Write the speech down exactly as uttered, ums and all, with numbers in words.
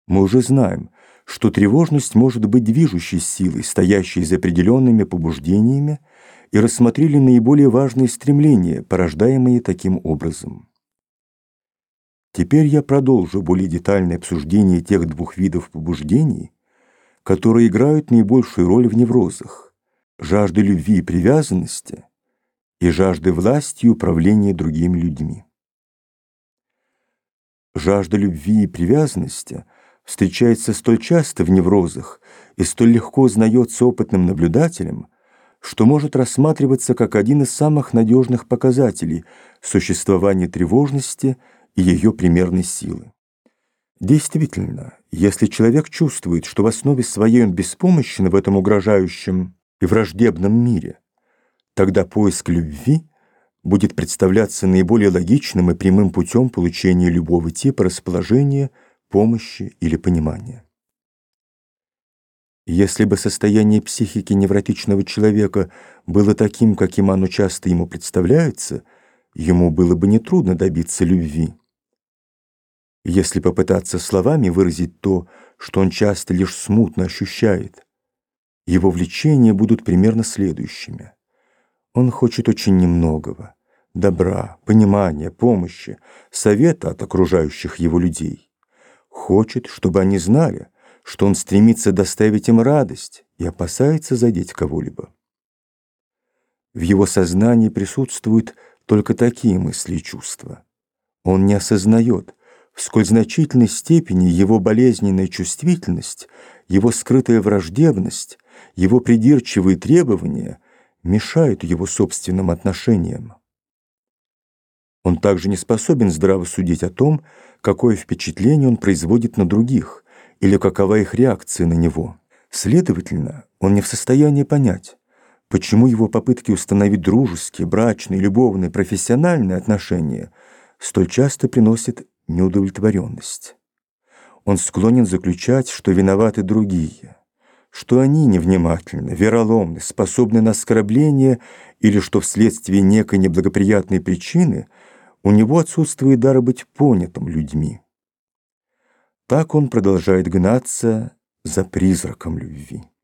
Мы уже знаем, что тревожность может быть движущей силой, стоящей за определенными побуждениями, и рассмотрели наиболее важные стремления, порождаемые таким образом. Теперь я продолжу более детальное обсуждение тех двух видов побуждений, которые играют наибольшую роль в неврозах: жажды любви и привязанности и жажды власти и управления другими людьми. Жажда любви и привязанности встречается столь часто в неврозах и столь легко узнается опытным наблюдателем, что может рассматриваться как один из самых надежных показателей существования тревожности и ее примерной силы. Действительно, если человек чувствует, что в основе своей он беспомощен в этом угрожающем и враждебном мире, тогда поиск любви будет представляться наиболее логичным и прямым путем получения любого типа расположения, помощи или понимания. Если бы состояние психики невротичного человека было таким, каким оно часто ему представляется, ему было бы нетрудно добиться любви. Если попытаться словами выразить то, что он часто лишь смутно ощущает, его влечения будут примерно следующими. Он хочет очень немногого: добра, понимания, помощи, совета от окружающих его людей. Хочет, чтобы они знали, что он стремится доставить им радость и опасается задеть кого-либо. В его сознании присутствуют только такие мысли и чувства. Он не осознает, в сколь значительной степени его болезненная чувствительность, его скрытая враждебность, его придирчивые требования мешают его собственным отношениям. Он также не способен здраво судить о том, какое впечатление он производит на других, или какова их реакция на него. Следовательно, он не в состоянии понять, почему его попытки установить дружеские, брачные, любовные, профессиональные отношения столь часто приносят неудовлетворенность. Он склонен заключать, что виноваты другие, что они невнимательны, вероломны, способны на оскорбление, или что вследствие некой неблагоприятной причины у него отсутствует дар быть понятым людьми. Так он продолжает гнаться за призраком любви.